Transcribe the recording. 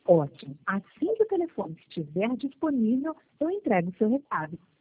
Ótimo. Assim que o telefone estiver disponível, eu entrego o seu recado.